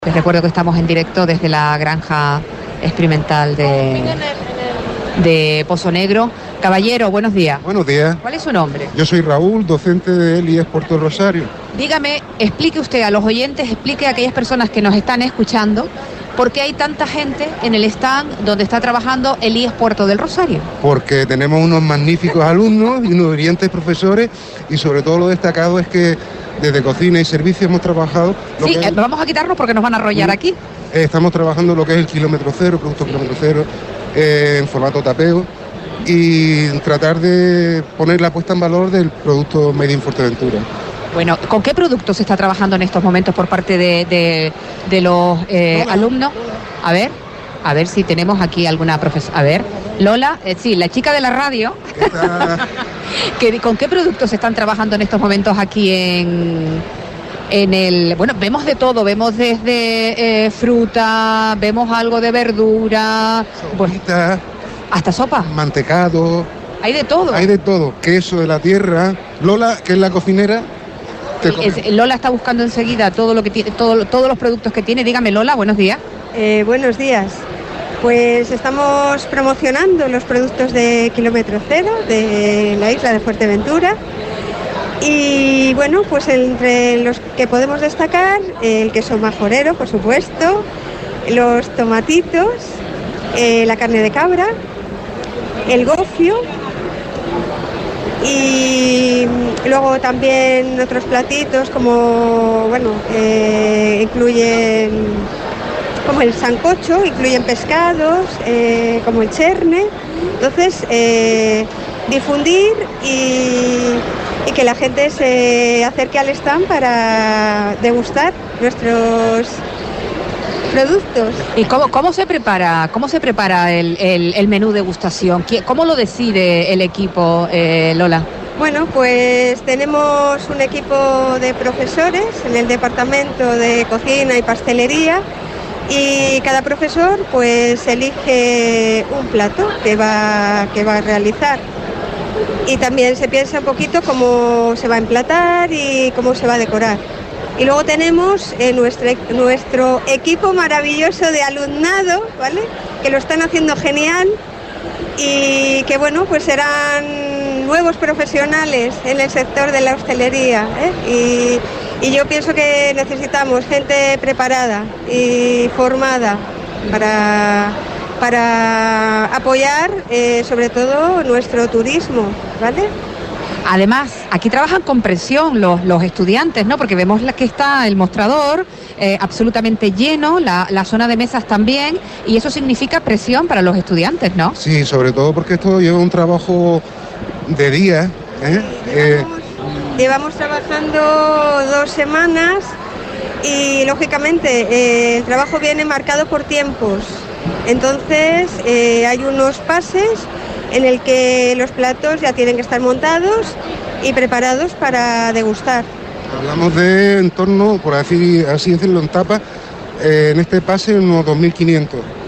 Les recuerdo que estamos en directo desde la granja experimental de Pozo Negro. Caballero, buenos días. Buenos días. ¿Cuál es su nombre? Yo soy Raúl, docente del IES Puerto del Rosario. Dígame, explique usted a los oyentes, explique a aquellas personas que nos están escuchando, ¿por qué hay tanta gente en el stand donde está trabajando el IES Puerto del Rosario? Porque tenemos unos magníficos alumnos y unos brillantes profesores, y sobre todo lo destacado es que desde cocina y servicio hemos trabajado... Sí, vamos a quitarnos porque nos van a arrollar aquí. Estamos trabajando lo que es el kilómetro cero, producto kilómetro cero, en formato tapeo, y tratar de poner la puesta en valor del producto Made in Fuerteventura. Bueno, ¿con qué producto se está trabajando en estos momentos por parte de los alumnos? A ver si tenemos aquí alguna profesora. A ver, Lola, sí, la chica de la radio. ¿Con qué productos se están trabajando en estos momentos aquí en el... Bueno, vemos de todo, vemos desde fruta, vemos algo de verdura, Sopita, hasta sopa. Mantecado. Hay de todo. Hay de todo, queso de la tierra. Lola, que es la cocinera. Lola está buscando enseguida todo lo que tiene, todos los productos que tiene. Dígame, Lola, buenos días. Buenos días. Pues estamos promocionando los productos de kilómetro cero de la isla de Fuerteventura. Y bueno, pues entre los que podemos destacar, el queso majorero, por supuesto, los tomatitos, la carne de cabra, el gofio, y luego también otros platitos como, bueno, incluyen como el sancocho, incluyen pescados, como el cherne. Entonces, difundir y que la gente se acerque al stand para degustar nuestros productos. ¿Y cómo se prepara el menú degustación? ¿Cómo lo decide el equipo, Lola? Bueno, pues tenemos un equipo de profesores en el departamento de cocina y pastelería, y cada profesor pues elige un plato que va a realizar. Y también se piensa un poquito cómo se va a emplatar y cómo se va a decorar. Y luego tenemos nuestro equipo maravilloso de alumnado, ¿vale?, que lo están haciendo genial y que, bueno, pues serán nuevos profesionales en el sector de la hostelería, ¿eh? Y yo pienso que necesitamos gente preparada y formada para apoyar sobre todo nuestro turismo, ¿vale? Además, aquí trabajan con presión los estudiantes, ¿no? Porque vemos que está el mostrador absolutamente lleno, la zona de mesas también, y eso significa presión para los estudiantes, ¿no? Sí, sobre todo porque esto lleva un trabajo de día, ¿eh? Llevamos trabajando 2 semanas y, lógicamente, el trabajo viene marcado por tiempos. Entonces, hay unos pases en el que los platos ya tienen que estar montados y preparados para degustar. Hablamos de en torno, por así decirlo en tapa, en este pase unos 2.500.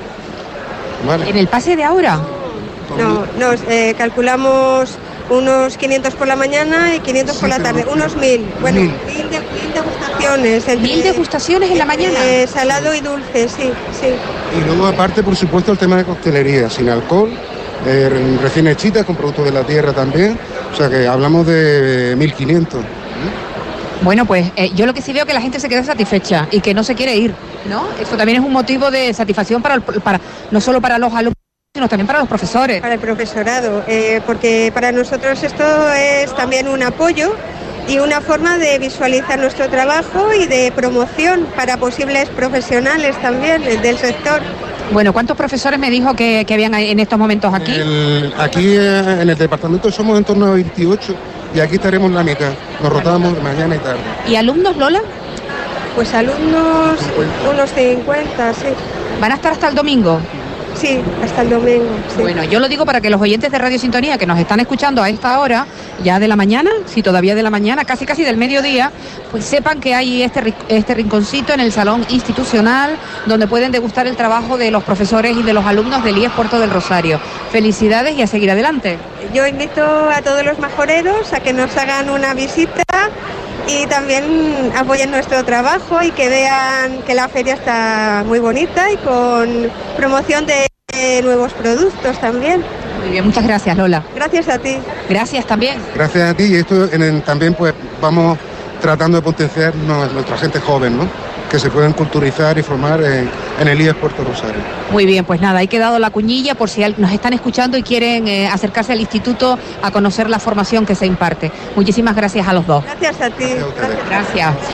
¿Vale? ¿En el pase de ahora? No, nos calculamos unos 500 por la mañana y 500 por la tarde, unos 1.000. Bueno, 1.000 degustaciones. 1.000 degustaciones en la mañana. Salado y dulce, sí. Y luego, aparte, por supuesto, el tema de coctelería, sin alcohol, recién hechitas, con productos de la tierra también. O sea que hablamos de 1.500. Bueno, pues yo lo que sí veo es que la gente se queda satisfecha y que no se quiere ir, ¿no? Eso también es un motivo de satisfacción para no solo para los alumnos, sino también para los profesores. Para el profesorado, porque para nosotros esto es también un apoyo y una forma de visualizar nuestro trabajo y de promoción para posibles profesionales también del sector. Bueno, ¿cuántos profesores me dijo que habían en estos momentos aquí? Aquí en el departamento somos en torno a 28 y aquí estaremos la mitad. Nos rotamos mañana y tarde. ¿Y alumnos, Lola? Pues alumnos, 50. Unos 50, sí. ¿Van a estar hasta el domingo? Sí, hasta el domingo. Sí. Bueno, yo lo digo para que los oyentes de Radio Sintonía que nos están escuchando a esta hora, ya de la mañana, si todavía de la mañana, casi del mediodía, pues sepan que hay este rinconcito en el salón institucional donde pueden degustar el trabajo de los profesores y de los alumnos del IES Puerto del Rosario. Felicidades y a seguir adelante. Yo invito a todos los majoreros a que nos hagan una visita y también apoyen nuestro trabajo y que vean que la feria está muy bonita y con promoción de nuevos productos también. Muy bien, muchas gracias, Lola. Gracias a ti. Gracias también. Gracias a ti, y esto también pues vamos tratando de potenciar nuestra gente joven, ¿no? Que se puedan culturizar y formar en el IES Puerto Rosario. Muy bien, pues nada, ahí quedado la cuñilla por si nos están escuchando y quieren acercarse al instituto a conocer la formación que se imparte. Muchísimas gracias a los dos. Gracias a ti. Gracias a ustedes. Gracias.